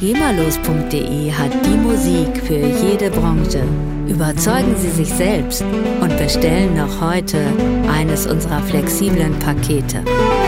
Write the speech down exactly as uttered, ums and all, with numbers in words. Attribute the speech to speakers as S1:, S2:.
S1: GEMALOS punkt de hat die Musik für jede Branche. Überzeugen Sie sich selbst und bestellen noch heute eines unserer flexiblen Pakete.